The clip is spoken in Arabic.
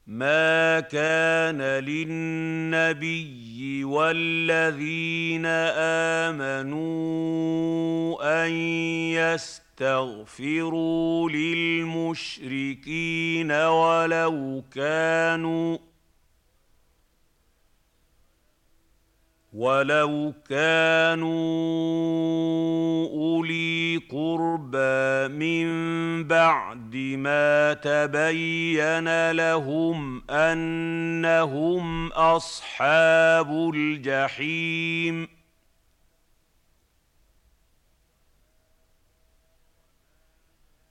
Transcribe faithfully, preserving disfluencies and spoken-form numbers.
مَا كَانَ لِلنَّبِيِّ وَالَّذِينَ آمَنُوا أَن يَسْتَغْفِرُوا لِلْمُشْرِكِينَ وَلَوْ كَانُوا وَلَوْ كَانُوا أُولِي قُرْبَىٰ مِن بَعْدِ مَا تَبَيَّنَ لَهُمْ أَنَّهُمْ أَصْحَابُ الْجَحِيمِ